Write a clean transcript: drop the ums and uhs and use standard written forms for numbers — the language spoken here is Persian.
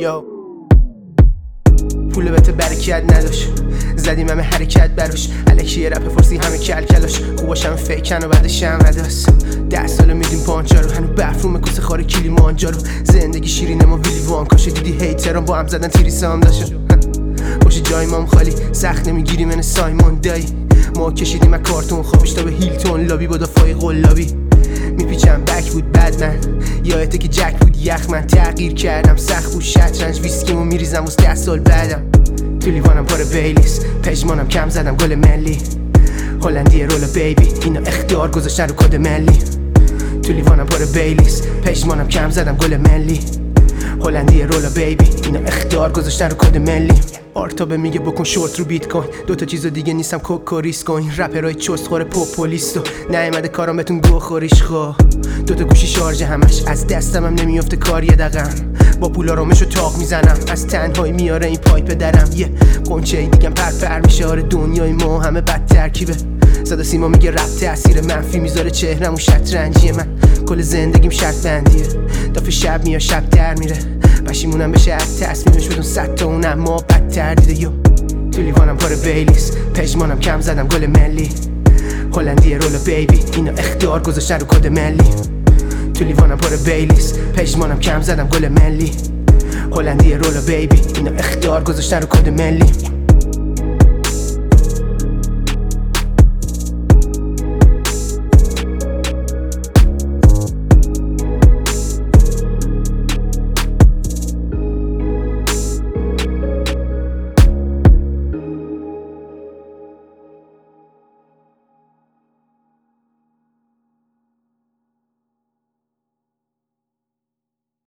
یا پول بهت برکت نداشت، زدیم همه حرکت براش، الکی یه رپ فرسی همه کلکلاش، خوباشم فیکن و بعدش هم رداست. 10 ساله میدیم پانچا رو، هنو برفوم کسه خاره کلی مانجا رو. زندگی شیرینه ما ویلی وان کاشه، دیدی هیتران با هم زدن تیریسه هم داشت. باشه جای مام خالی، سخت نمیگیری من سایمون دایی. ما کشیدیم از کارتون خوابش تا به هیلتون لابی با دفاعی قلابی. میپیچم بک بود بد من، یادته که جک بود یخ من. تغییر کردم سخت بود شطرنج، ویسکیمو میریزم واسه 10 سال بعدم. تو لیوانم پر بیلیس، پژمانم کم زدم گل ملی. هلندی رول بیبی، اینا اختیار گذاشتن رو کد ملی. تو لیوانم پر بیلیس، پژمانم کم زدم گل ملی. هلندی رول بیبی، اینا اختیار گذاشتن رو کد ملی. آرتابه میگه بکن شورت رو بیت کوین، دوتا چیزو دیگه نیستم کوک و ریسک کوین. رپرای چست خوره پوپولیستو، نیومده کارام بهتون گو خوریش خو. دوتا گوشی شارژ همش، از دستم هم نمیفته کار یه دقم. با پولا رومشو تاق میزنم، از تنهایی میاره این پایپ درم. یه قنچه دیگم پر میشه، آره دنیای ما همه بد ترکیبه. صدا سیما میگه رپ تاثیر منفی میذاره چهرم و شطرنجی من. کل زندگیم شرط بندیه، دافه شب میاد شب در میره. پشیمونم بشه از تصمیمش بدون 100 تا اونم ما بدتر دیده. یو تو لیوانم پر بیلیس، پژمانم کم زدم گل ملی. هلندی رول بیبی، اینا اختیار گذاشتن رو کد ملی. تو لیوانم پر بیلیس، پژمانم کم زدم گل ملی. هلندی رول بیبی، اینا اختیار گذاشتن رو کد ملی.